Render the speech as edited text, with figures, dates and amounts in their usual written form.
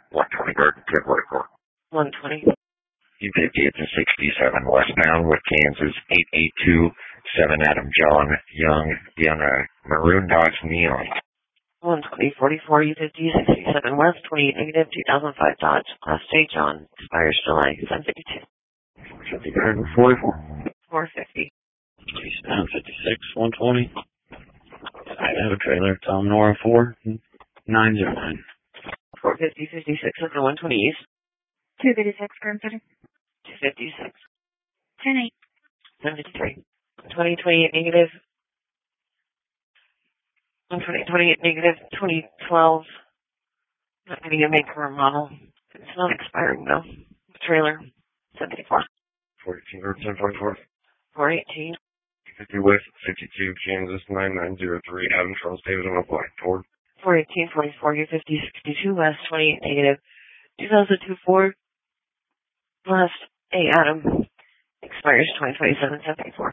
120 Garden Pit, 120. U50 to 67 westbound with Kansas 8827 Adam John Young, Maroon Dodge Neon. 12044 U50 67 west 28 negative 2005 Dodge Class J John expires July 752. 44. 450. Eastbound 56 120. I have a trailer. Tom Nora 4909. 450 56 at the 120 east. 256 Grand Center. 256. 10-8. 73. 2028 negative. 120 28 negative 2012. Not getting a maker or model. It's not expiring though. Trailer 74. 14 or 1044. 418. 50 West 52 Kansas 9903 Adam Charles David on a black Ford. 418 44 U50 62 west 28 negative 2002 Ford. Last A Adam expires 2027 74.